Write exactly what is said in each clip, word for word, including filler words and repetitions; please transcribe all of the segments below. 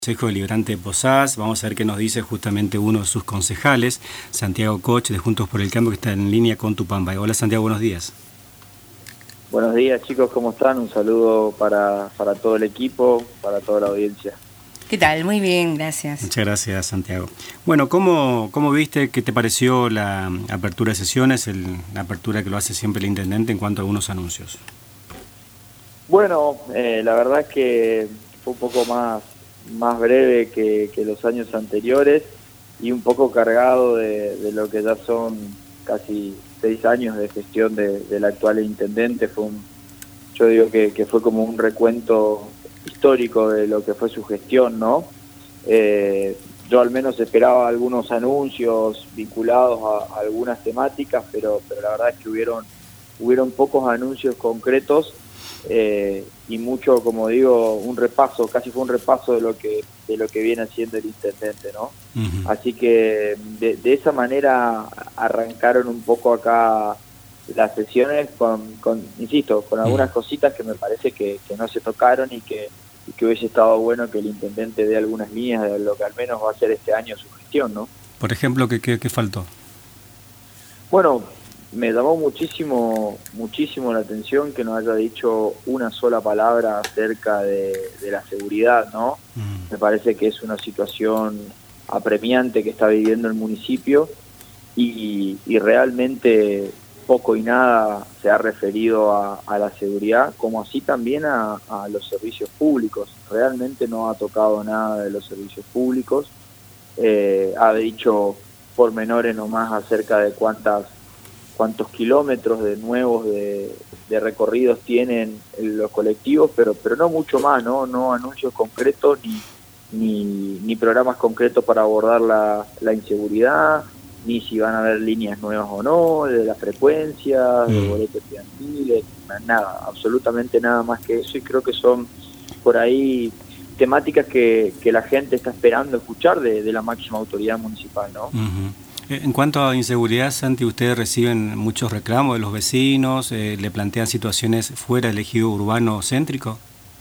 Consejo Deliberante de Posadas. Vamos a ver qué nos dice justamente uno de sus concejales, Santiago Koch, de Juntos por el Cambio, que está en línea con Tupambay. Hola Santiago, buenos días. Buenos días chicos, ¿cómo están? Un saludo para, para todo el equipo, para toda la audiencia. ¿Qué tal? Muy bien, gracias. Muchas gracias, Santiago. Bueno, ¿cómo, cómo viste, qué te pareció la apertura de sesiones, el, la apertura que lo hace siempre el intendente en cuanto a algunos anuncios? Bueno, eh, la verdad es que fue un poco más, más breve que, que los años anteriores y un poco cargado de, de lo que ya son casi seis años de gestión de, del actual intendente. Fue un, yo digo que, que fue como un recuento histórico de lo que fue su gestión, ¿no? Eh, yo al menos esperaba algunos anuncios vinculados a, a algunas temáticas, pero, pero la verdad es que hubieron, hubieron pocos anuncios concretos. Eh, y mucho, como digo, un repaso, casi fue un repaso de lo que de lo que viene haciendo el intendente, ¿no? Uh-huh. Así que de, de esa manera arrancaron un poco acá las sesiones con, con insisto, con algunas uh-huh. cositas que me parece que, que no se tocaron y que, y que hubiese estado bueno que el intendente dé algunas líneas de lo que al menos va a ser este año su gestión, ¿no? Por ejemplo, ¿qué, qué, qué faltó? Bueno, me llamó muchísimo muchísimo la atención que no haya dicho una sola palabra acerca de, de la seguridad, ¿no? Mm. Me parece que es una situación apremiante que está viviendo el municipio y, y realmente poco y nada se ha referido a, a la seguridad, como así también a, a los servicios públicos. Realmente no ha tocado nada de los servicios públicos. Eh, ha dicho pormenores nomás acerca de cuántas cuántos kilómetros de nuevos de, de recorridos tienen los colectivos, pero pero no mucho más, no no anuncios concretos ni ni, ni programas concretos para abordar la, la inseguridad, ni si van a haber líneas nuevas o no, de la frecuencia, de boletos estudiantiles, nada, absolutamente nada más que eso, y creo que son por ahí temáticas que, que la gente está esperando escuchar de, de la máxima autoridad municipal, ¿no? Uh-huh. En cuanto a inseguridad, Santi, ¿ustedes reciben muchos reclamos de los vecinos? Eh, ¿Le plantean situaciones fuera del ejido urbano céntrico?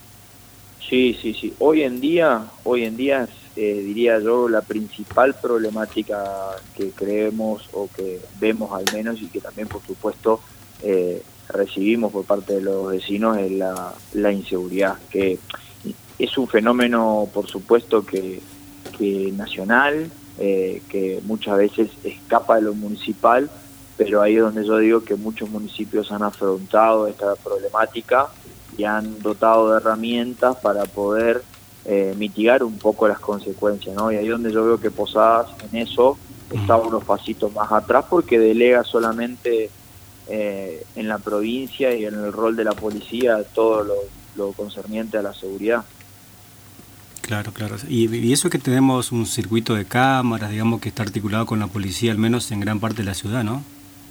Sí, sí, sí. Hoy en día, hoy en día eh, diría yo, la principal problemática que creemos o que vemos al menos y que también, por supuesto, eh, recibimos por parte de los vecinos es la, la inseguridad, que es un fenómeno, por supuesto, que, que nacional, Eh, que muchas veces escapa de lo municipal, pero ahí es donde yo digo que muchos municipios han afrontado esta problemática y han dotado de herramientas para poder eh, mitigar un poco las consecuencias, ¿no? Y ahí es donde yo veo que Posadas en eso está unos pasitos más atrás porque delega solamente eh, en la provincia y en el rol de la policía todo lo, lo concerniente a la seguridad. Claro, claro. Y, y eso que tenemos un circuito de cámaras, digamos, que está articulado con la policía, al menos en gran parte de la ciudad, ¿no?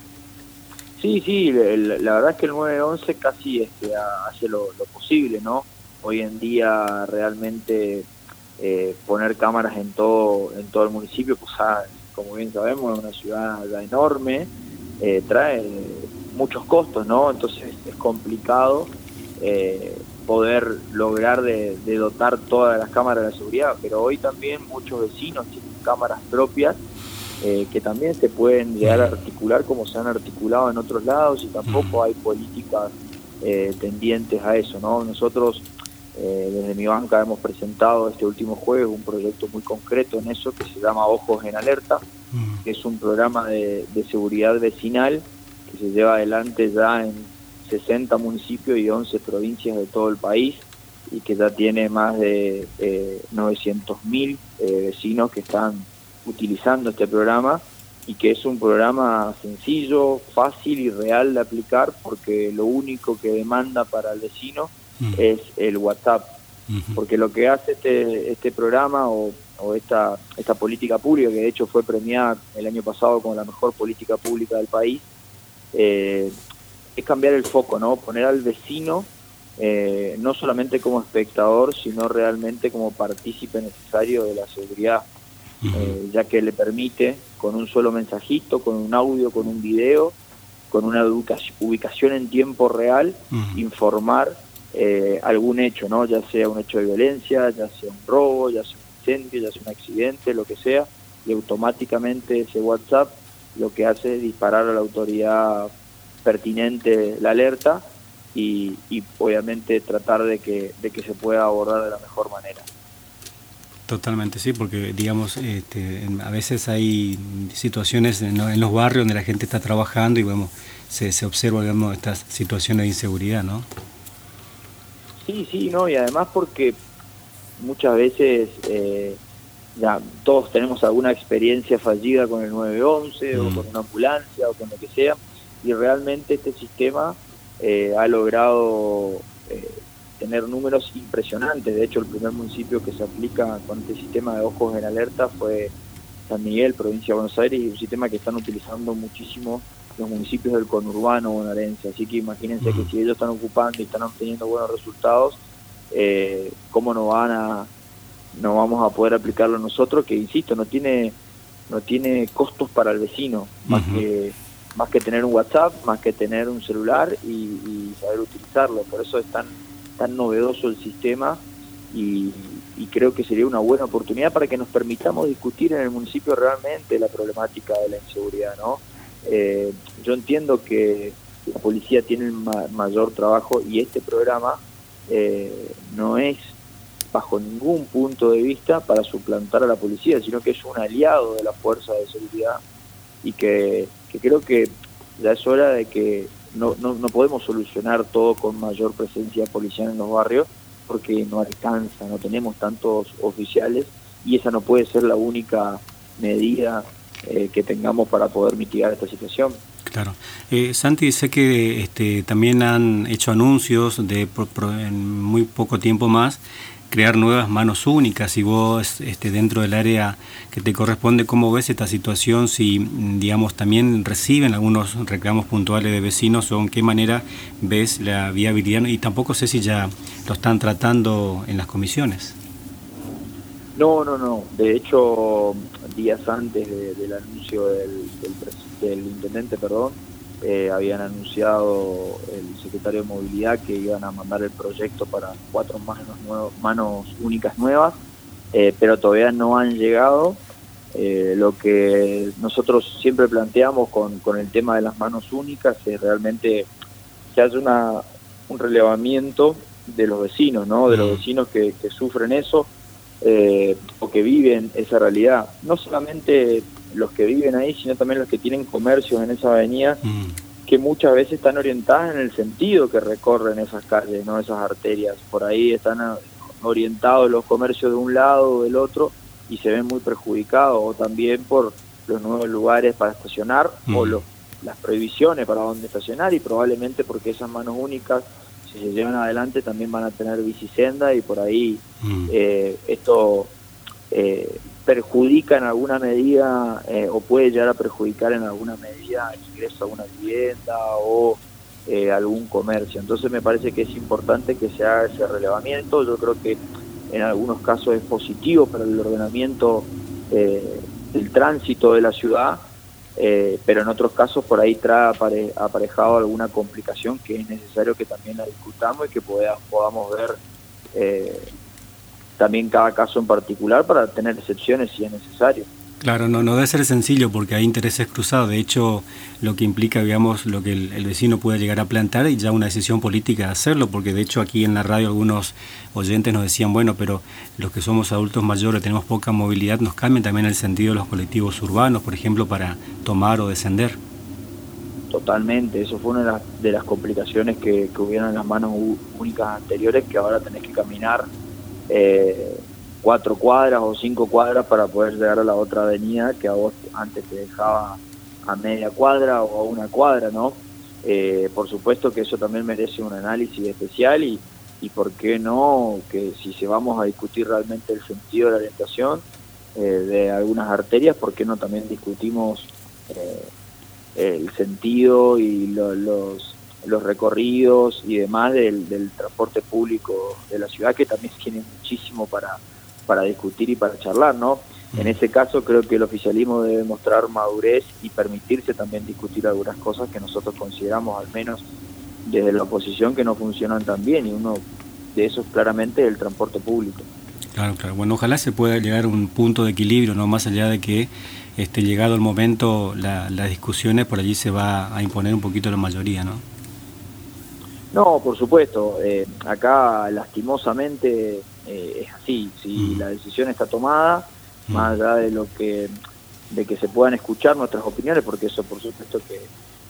Sí, sí, el, la verdad es que el nueve once casi este, hace lo, lo posible, ¿no? Hoy en día realmente eh, poner cámaras en todo en todo el municipio, pues ah, como bien sabemos, es una ciudad ya enorme, eh, trae muchos costos, ¿no? Entonces es complicado eh, poder lograr de, de dotar todas las cámaras de la seguridad, pero hoy también muchos vecinos tienen cámaras propias eh, que también se pueden llegar a articular como se han articulado en otros lados y tampoco hay políticas eh, tendientes a eso, ¿no? Nosotros eh, desde mi banca hemos presentado este último jueves un proyecto muy concreto en eso que se llama Ojos en Alerta, que es un programa de, de seguridad vecinal que se lleva adelante ya en sesenta municipios y once provincias de todo el país y que ya tiene más de eh, novecientos mil eh, vecinos que están utilizando este programa y que es un programa sencillo, fácil y real de aplicar porque lo único que demanda para el vecino uh-huh. es el WhatsApp, uh-huh. porque lo que hace este este programa o, o esta esta política pública, que de hecho fue premiada el año pasado como la mejor política pública del país, eh, es cambiar el foco, ¿no? Poner al vecino eh, no solamente como espectador, sino realmente como partícipe necesario de la seguridad, uh-huh. eh, ya que le permite, con un solo mensajito, con un audio, con un video, con una ubicación en tiempo real, uh-huh. informar eh, algún hecho, ¿no? Ya sea un hecho de violencia, ya sea un robo, ya sea un incendio, ya sea un accidente, lo que sea, y automáticamente ese WhatsApp lo que hace es disparar a la autoridad pertinente la alerta y, y obviamente tratar de que, de que se pueda abordar de la mejor manera. Totalmente, sí, porque digamos, este, a veces hay situaciones en, en los barrios donde la gente está trabajando y bueno, se, se observa, digamos, estas situaciones de inseguridad, ¿no? Sí, sí, no, y además porque muchas veces eh, ya todos tenemos alguna experiencia fallida con el nueve once mm. o con una ambulancia o con lo que sea, y realmente este sistema eh, ha logrado eh, tener números impresionantes. De hecho, el primer municipio que se aplica con este sistema de ojos en alerta fue San Miguel, provincia de Buenos Aires, y un sistema que están utilizando muchísimo los municipios del conurbano bonaerense. Así que imagínense mm. que si ellos están ocupando y están obteniendo buenos resultados, eh, ¿cómo no van a no vamos a poder aplicarlo nosotros? Que insisto, no tiene no tiene costos para el vecino, más uh-huh. que más que tener un WhatsApp, más que tener un celular y, y saber utilizarlo. Por eso es tan tan novedoso el sistema y, y creo que sería una buena oportunidad para que nos permitamos discutir en el municipio realmente la problemática de la inseguridad, ¿no? Eh, yo entiendo que la policía tiene el ma- mayor trabajo y este programa eh, no es bajo ningún punto de vista para suplantar a la policía, sino que es un aliado de la fuerza de seguridad y que, que creo que ya es hora de que no, no, no podemos solucionar todo con mayor presencia policial en los barrios porque no alcanza, no tenemos tantos oficiales y esa no puede ser la única medida eh, que tengamos para poder mitigar esta situación. Claro. Eh, Santi, sé que este, también han hecho anuncios de por, por, en muy poco tiempo más crear nuevas manos únicas y vos este, dentro del área que te corresponde, ¿cómo ves esta situación? Si, digamos, también reciben algunos reclamos puntuales de vecinos o en qué manera ves la viabilidad, y tampoco sé si ya lo están tratando en las comisiones. No, no, no. De hecho, días antes de, del anuncio del, del, del intendente, perdón, Eh, habían anunciado el secretario de Movilidad que iban a mandar el proyecto para cuatro manos, nuevos, manos únicas nuevas, eh, pero todavía no han llegado. Eh, lo que nosotros siempre planteamos con, con el tema de las manos únicas es realmente que haya una, un relevamiento de los vecinos, ¿no? De los vecinos que, que sufren eso eh, o que viven esa realidad. No solamente los que viven ahí, sino también los que tienen comercios en esa avenida, mm. que muchas veces están orientadas en el sentido que recorren esas calles, no esas arterias. Por ahí están orientados los comercios de un lado o del otro y se ven muy perjudicados, o también por los nuevos lugares para estacionar mm. o los, las prohibiciones para dónde estacionar, y probablemente porque esas manos únicas, si se llevan adelante, también van a tener bicisenda y por ahí mm. eh, esto eh, perjudica en alguna medida eh, o puede llegar a perjudicar en alguna medida el ingreso a una vivienda o eh, algún comercio. Entonces me parece que es importante que se haga ese relevamiento. Yo creo que en algunos casos es positivo para el ordenamiento eh, del tránsito de la ciudad, eh, pero en otros casos por ahí trae apare- aparejado alguna complicación que es necesario que también la discutamos y que poda- podamos ver eh, también cada caso en particular para tener excepciones si es necesario. Claro, no, no debe ser sencillo porque hay intereses cruzados. De hecho, lo que implica, digamos, lo que el, el vecino puede llegar a plantar y ya una decisión política de hacerlo, porque de hecho aquí en la radio algunos oyentes nos decían, bueno, pero los que somos adultos mayores tenemos poca movilidad, nos cambian también el sentido de los colectivos urbanos, por ejemplo, para tomar o descender. Totalmente, eso fue una de las, de las complicaciones que, que hubieron en las manos únicas anteriores, que ahora tenés que caminar eh, cuatro cuadras o cinco cuadras para poder llegar a la otra avenida que a vos antes te dejaba a media cuadra o a una cuadra, ¿no? Eh, por supuesto que eso también merece un análisis especial y, y por qué no, que si se vamos a discutir realmente el sentido de la orientación eh, de algunas arterias, ¿por qué no también discutimos eh, el sentido y lo, los los recorridos y demás del, del transporte público de la ciudad, que también tiene muchísimo para para discutir y para charlar, ¿no? En ese caso creo que el oficialismo debe mostrar madurez y permitirse también discutir algunas cosas que nosotros consideramos, al menos desde la oposición, que no funcionan tan bien, y uno de esos claramente es el transporte público. Claro, claro. Bueno, ojalá se pueda llegar a un punto de equilibrio, no más allá de que este, llegado el momento la, las discusiones por allí se va a imponer un poquito la mayoría, ¿no? No, por supuesto. Eh, acá lastimosamente eh, es así. Si mm. la decisión está tomada, mm. más allá de lo que de que se puedan escuchar nuestras opiniones, porque eso por supuesto que,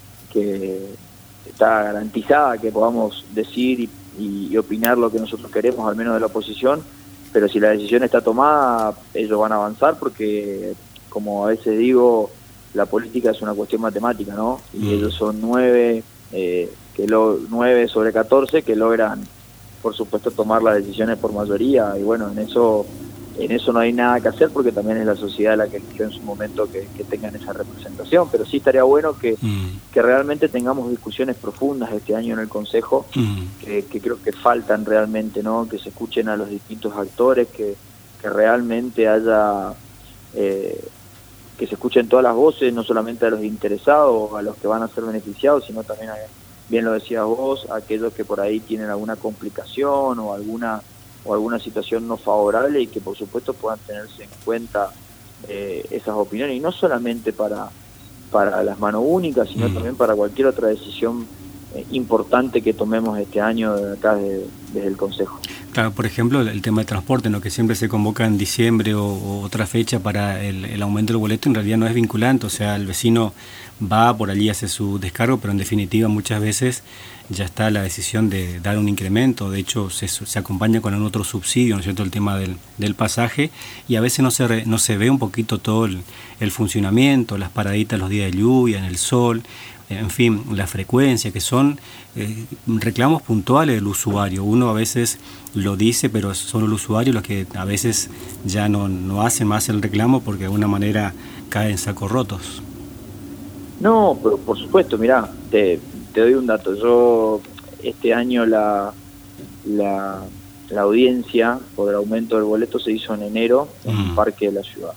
que está garantizada que podamos decir y, y, y opinar lo que nosotros queremos, al menos de la oposición, pero si la decisión está tomada, ellos van a avanzar porque, como a veces digo, la política es una cuestión matemática, ¿no? Y mm. ellos son nueve, eh, que lo, nueve sobre catorce que logran, por supuesto, tomar las decisiones por mayoría, y bueno, en eso en eso no hay nada que hacer porque también es la sociedad la que eligió en su momento que, que tengan esa representación, pero sí estaría bueno que, mm. que realmente tengamos discusiones profundas este año en el Consejo, mm. que, que creo que faltan realmente, ¿no? Que se escuchen a los distintos actores, que, que realmente haya, eh, que se escuchen todas las voces, no solamente a los interesados, a los que van a ser beneficiados, sino también, a, bien lo decías vos, a aquellos que por ahí tienen alguna complicación o alguna o alguna situación no favorable, y que por supuesto puedan tenerse en cuenta eh, esas opiniones, y no solamente para para las manos únicas, sino mm. también para cualquier otra decisión eh, importante que tomemos este año de acá de, desde el Consejo. Claro, por ejemplo, el tema de transporte, ¿no? Que siempre se convoca en diciembre o, o otra fecha para el, el aumento del boleto, en realidad no es vinculante, o sea, el vecino va por allí, hace su descargo, pero en definitiva muchas veces ya está la decisión de dar un incremento. De hecho se, se acompaña con un otro subsidio, ¿no es cierto?, el tema del, del pasaje, y a veces no se, re, no se ve un poquito todo el, el funcionamiento, las paraditas los días de lluvia, en el sol, en fin, la frecuencia, que son eh, reclamos puntuales del usuario. Uno a veces lo dice, pero son los usuarios los que a veces ya no, no hacen más el reclamo porque de alguna manera caen en sacos rotos. No, pero por supuesto, mirá, te, te doy un dato. Yo este año la, la, la audiencia por el aumento del boleto se hizo en enero en mm. un parque de la ciudad.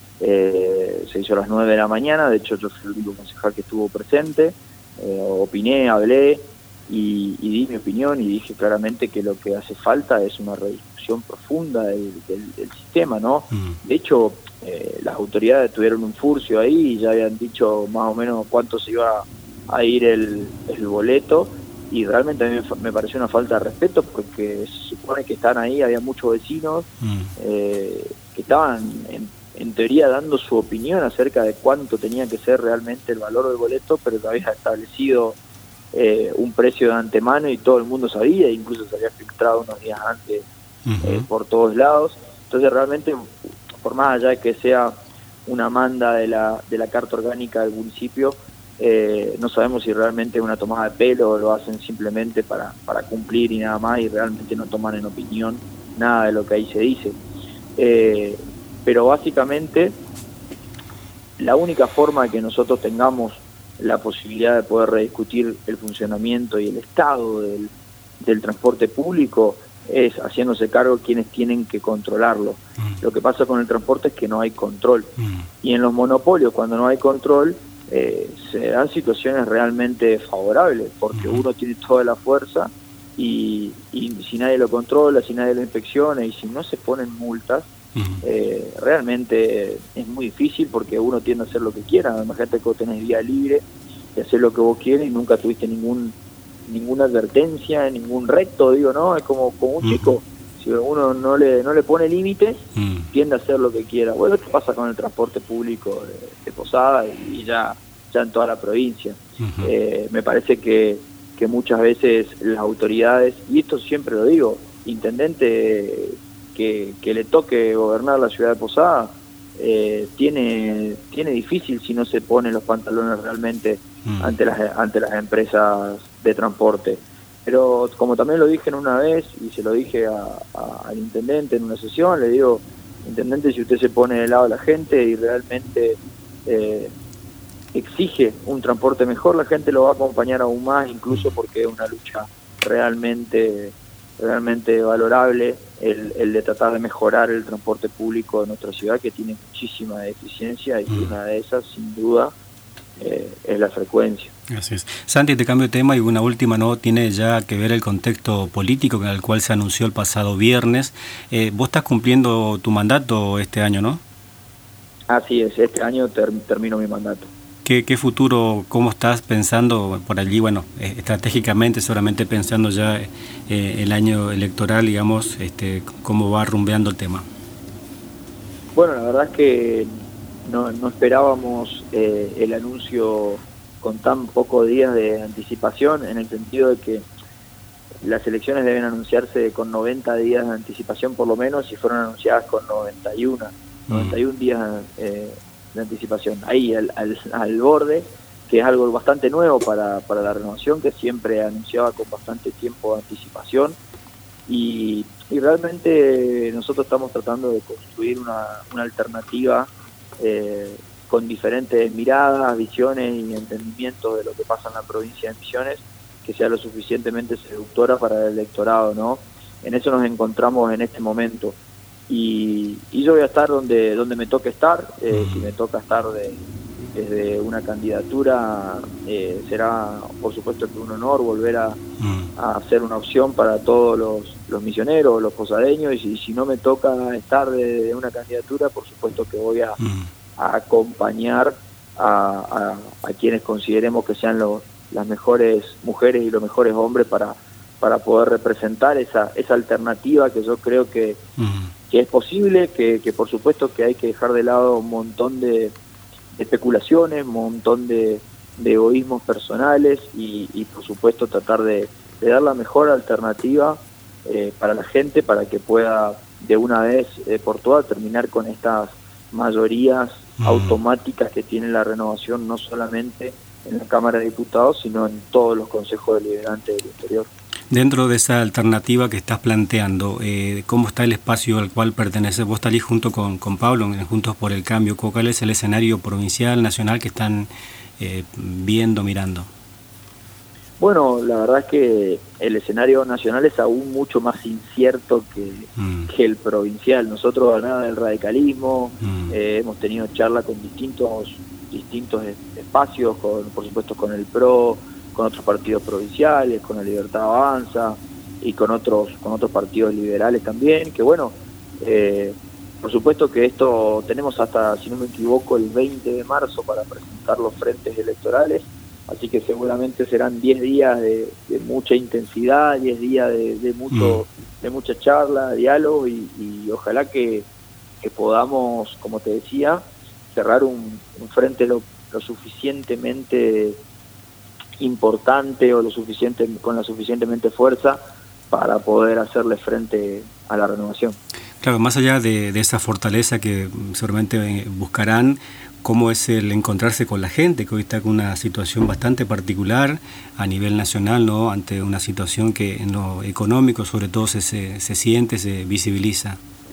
Eh, se hizo a las nueve de la mañana, de hecho yo fui el único concejal que estuvo presente, eh, opiné, hablé y, y di mi opinión, y dije claramente que lo que hace falta es una rediscusión profunda del, del, del sistema, ¿no? Mm. De hecho, eh, las autoridades tuvieron un furcio ahí y ya habían dicho más o menos cuánto se iba a ir el, el boleto, y realmente a mí me, me pareció una falta de respeto porque se supone que están ahí, había muchos vecinos mm. eh, que estaban en en teoría dando su opinión acerca de cuánto tenía que ser realmente el valor del boleto, pero se había establecido eh, un precio de antemano y todo el mundo sabía, incluso se había filtrado unos días antes uh-huh. eh, por todos lados. Entonces realmente, por más allá de que sea una manda de la de la carta orgánica del municipio, eh, no sabemos si realmente es una tomada de pelo o lo hacen simplemente para, para cumplir y nada más, y realmente no toman en opinión nada de lo que ahí se dice. Eh, pero básicamente la única forma de que nosotros tengamos la posibilidad de poder rediscutir el funcionamiento y el estado del, del transporte público es haciéndose cargo de quienes tienen que controlarlo. Mm. Lo que pasa con el transporte es que no hay control. Mm. Y en los monopolios, cuando no hay control, eh, se dan situaciones realmente favorables, porque mm. uno tiene toda la fuerza y, y si nadie lo controla, si nadie lo inspecciona y si no se ponen multas, Eh, realmente es muy difícil, porque uno tiende a hacer lo que quiera. Imagínate que vos tenés día libre de hacer lo que vos quieres y nunca tuviste ningún ninguna advertencia, ningún recto, digo, ¿no? Es como, como un uh-huh. chico, si uno no le no le pone límites, uh-huh. tiende a hacer lo que quiera. Bueno, esto pasa con el transporte público de, de Posada y ya, ya en toda la provincia. Uh-huh. Eh, me parece que, que muchas veces las autoridades, y esto siempre lo digo, intendente Que, que le toque gobernar la ciudad de Posada, eh, tiene tiene difícil si no se pone los pantalones realmente mm. ante las ante las empresas de transporte. Pero como también lo dije en una vez, y se lo dije a, a, al intendente en una sesión, le digo, intendente, si usted se pone del lado de la gente y realmente eh, exige un transporte mejor, la gente lo va a acompañar aún más, incluso porque es una lucha realmente realmente valorable el, el de tratar de mejorar el transporte público de nuestra ciudad, que tiene muchísima deficiencia, y mm. una de esas, sin duda, eh, es la frecuencia. Así es. Santi, te cambio de tema y una última, ¿no? Tiene ya que ver el contexto político con el cual se anunció el pasado viernes. Eh, vos estás cumpliendo tu mandato este año, ¿no? Así es, este año ter termino mi mandato. ¿Qué, ¿Qué futuro, cómo estás pensando por allí? Bueno, eh, estratégicamente, seguramente pensando ya eh, el año electoral, digamos, este, ¿cómo va rumbeando el tema? Bueno, la verdad es que no, no esperábamos eh, el anuncio con tan pocos días de anticipación, en el sentido de que las elecciones deben anunciarse con noventa días de anticipación por lo menos, y fueron anunciadas con noventa y uno, mm. noventa y uno días eh, de anticipación. Ahí al, al, al borde, que es algo bastante nuevo para, para la renovación, que siempre anunciaba con bastante tiempo de anticipación, y, y realmente nosotros estamos tratando de construir una, una alternativa eh, con diferentes miradas, visiones y entendimientos de lo que pasa en la provincia de Misiones, que sea lo suficientemente seductora para el electorado, ¿no? En eso nos encontramos en este momento. Y, y yo voy a estar donde donde me toque estar. Eh, si me toca estar de, desde una candidatura, eh, será por supuesto que un honor volver a, a ser una opción para todos los, los misioneros, los posadeños, y si, si no me toca estar de, de una candidatura, por supuesto que voy a, a acompañar a, a, a quienes consideremos que sean los las mejores mujeres y los mejores hombres para para poder representar esa esa alternativa que yo creo que, uh-huh. que es posible, que, que por supuesto que hay que dejar de lado un montón de especulaciones, un montón de, de egoísmos personales y, y por supuesto tratar de, de dar la mejor alternativa eh, para la gente, para que pueda de una vez eh, por todas terminar con estas mayorías uh-huh. automáticas que tiene la renovación, no solamente en la Cámara de Diputados, sino en todos los consejos deliberantes del interior. Dentro de esa alternativa que estás planteando, eh, ¿cómo está el espacio al cual perteneces? Vos salís junto con, con Pablo, en Juntos por el Cambio. ¿Cuál es el escenario provincial, nacional que están eh, viendo, mirando? Bueno, la verdad es que el escenario nacional es aún mucho más incierto que, mm. que el provincial. Nosotros, nada del radicalismo, mm. eh, hemos tenido charla con distintos distintos espacios, con, por supuesto con el P R O, con otros partidos provinciales, con la Libertad Avanza y con otros con otros partidos liberales también, que bueno, eh, por supuesto que esto tenemos hasta, si no me equivoco, el veinte de marzo para presentar los frentes electorales, así que seguramente serán diez días de, de mucha intensidad, diez días de, de mucho mm. de mucha charla, diálogo y, y ojalá que, que podamos, como te decía, cerrar un, un frente lo, lo suficientemente importante o lo suficiente con la suficientemente fuerza para poder hacerle frente a la renovación. Claro, más allá de, de esa fortaleza que seguramente buscarán, ¿cómo es el encontrarse con la gente, que hoy está con una situación bastante particular a nivel nacional, ¿no? Ante una situación que en lo económico sobre todo se, se, se siente, se visibiliza?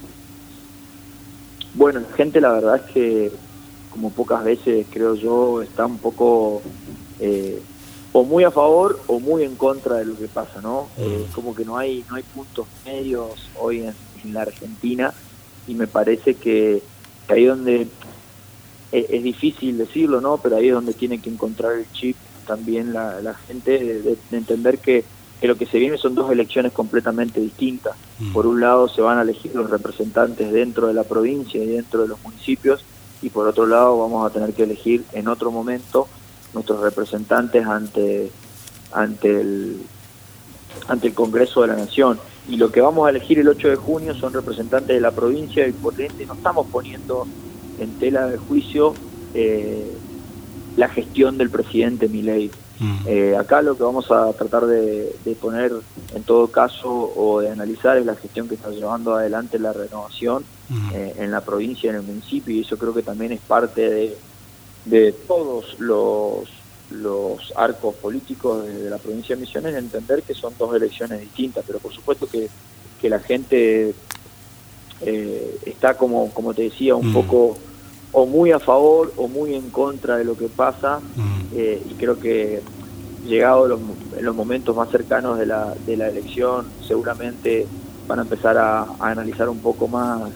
Bueno, la gente la verdad es que como pocas veces creo yo está un poco eh, o muy a favor o muy en contra de lo que pasa, ¿no? Eh, como que no hay no hay puntos medios hoy en, en la Argentina, y me parece que, que ahí donde es, es difícil decirlo, ¿no? Pero ahí es donde tiene que encontrar el chip también la, la gente de, de, de entender que, que lo que se viene son dos elecciones completamente distintas. Mm. Por un lado se van a elegir los representantes dentro de la provincia y dentro de los municipios, y por otro lado vamos a tener que elegir en otro momento nuestros representantes ante ante el ante el Congreso de la Nación, y lo que vamos a elegir el ocho de junio son representantes de la provincia, y por ende no estamos poniendo en tela de juicio eh, la gestión del presidente Milei. Mm. Eh, acá lo que vamos a tratar de, de poner en todo caso o de analizar es la gestión que está llevando adelante la renovación mm. eh, en la provincia, en el municipio, y eso creo que también es parte de, de todos los, los arcos políticos de, de la provincia de Misiones, entender que son dos elecciones distintas, pero por supuesto que, que la gente eh, está como, como te decía, un mm. poco o muy a favor o muy en contra de lo que pasa, mm. eh, y creo que llegado los, en los momentos más cercanos de la, de la elección seguramente van a empezar a, a analizar un poco más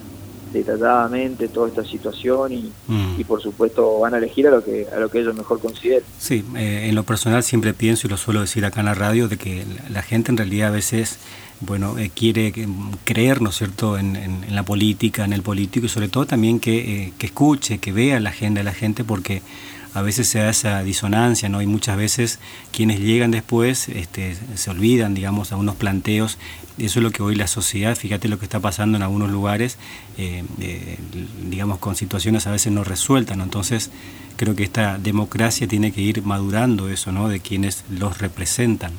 detalladamente toda esta situación y, mm. y por supuesto van a elegir a lo que a lo que ellos mejor consideren. Sí, eh, en lo personal siempre pienso, y lo suelo decir acá en la radio, de que la gente en realidad a veces, bueno, eh, quiere creer, ¿no es cierto?, en, en, en la política, en el político, y sobre todo también que, eh, que escuche, que vea la agenda de la gente, porque a veces se da esa disonancia, ¿no? Y muchas veces quienes llegan después este, se olvidan, digamos, algunos planteos. Eso es lo que hoy la sociedad, fíjate lo que está pasando en algunos lugares, eh, eh, digamos, con situaciones a veces no resueltas, ¿no? Entonces, creo que esta democracia tiene que ir madurando eso, ¿no?, de quienes los representan.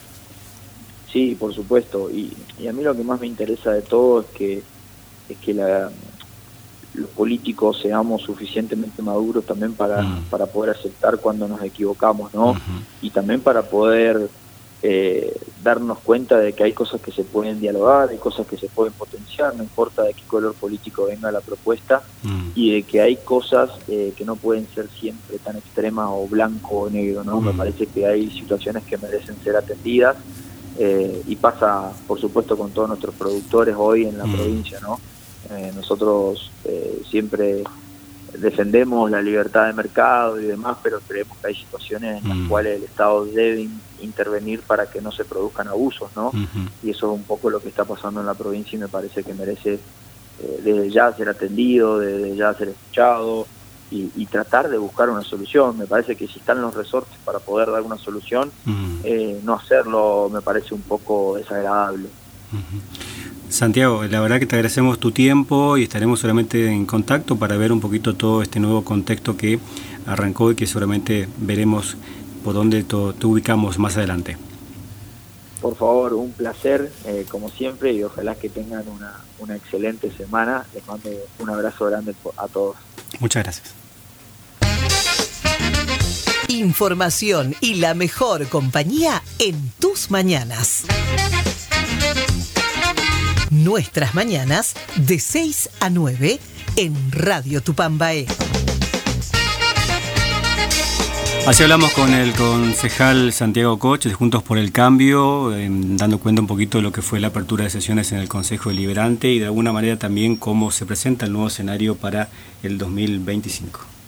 Sí, por supuesto. Y, y a mí lo que más me interesa de todo es que, es que la... los políticos seamos suficientemente maduros también para, mm. para poder aceptar cuando nos equivocamos, ¿no? Uh-huh. Y también para poder eh, darnos cuenta de que hay cosas que se pueden dialogar, hay cosas que se pueden potenciar, no importa de qué color político venga la propuesta, mm. y de que hay cosas eh, que no pueden ser siempre tan extremas o blanco o negro, ¿no? Mm. Me parece que hay situaciones que merecen ser atendidas, eh, y pasa, por supuesto, con todos nuestros productores hoy en la mm. provincia, ¿no? Eh, nosotros eh, siempre defendemos la libertad de mercado y demás, pero creemos que hay situaciones en las mm. cuales el Estado debe in- intervenir para que no se produzcan abusos, ¿no? Uh-huh. Y eso es un poco lo que está pasando en la provincia y me parece que merece eh, desde ya ser atendido, desde ya ser escuchado y, y tratar de buscar una solución. Me parece que si están los resortes para poder dar una solución, uh-huh. eh, no hacerlo me parece un poco desagradable. Uh-huh. Santiago, la verdad que te agradecemos tu tiempo y estaremos seguramente en contacto para ver un poquito todo este nuevo contexto que arrancó y que seguramente veremos por dónde te ubicamos más adelante. Por favor, un placer, eh, como siempre, y ojalá que tengan una, una excelente semana. Les mando un abrazo grande a todos. Muchas gracias. Información y la mejor compañía en tus mañanas. Nuestras mañanas de seis a nueve en Radio Tupambaé. Así hablamos con el concejal Santiago Koch de Juntos por el Cambio, eh, dando cuenta un poquito de lo que fue la apertura de sesiones en el Consejo Deliberante y de alguna manera también cómo se presenta el nuevo escenario para el dos mil veinticinco.